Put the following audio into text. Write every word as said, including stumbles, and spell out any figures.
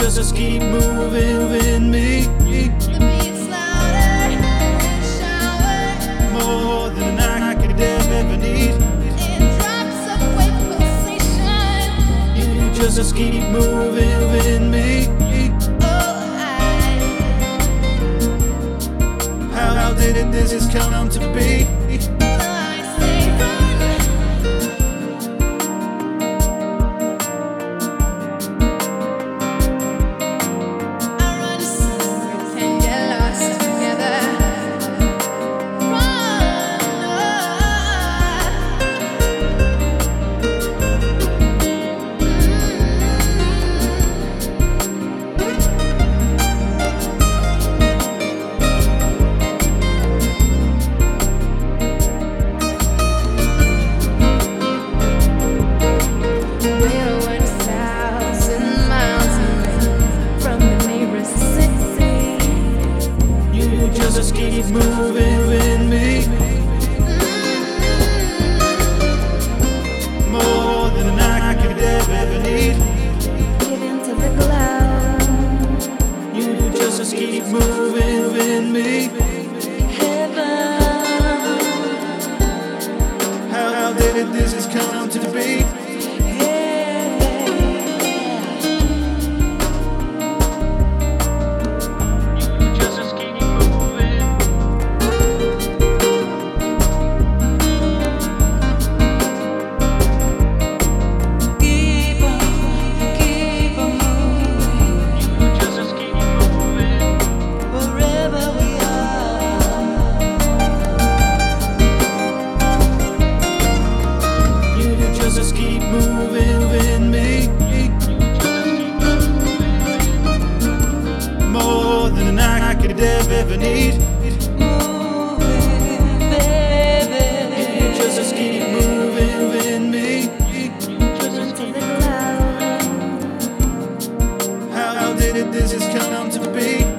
just keep moving, moving me. The beat's louder in the shower, More than I could ever need. it drops away from pulsation. You just keep moving, moving me. Oh, I, How, how did it this is come to be? I say run. I run somewhere, can get lost together. Run, We're one thousand miles away from the nearest city. You just keep moving, moving me. More than I could ever need. Give into the glow. You just keep moving, moving me. Heaven. How, how did it this is come to be? Just keep moving. Keep on, keep on moving. You just keep moving. Wherever we are. You just keep moving, moving me. More than I could ever need. Moving, baby. You just keep moving, moving me. Give into the glow. How, how did it this is come to be?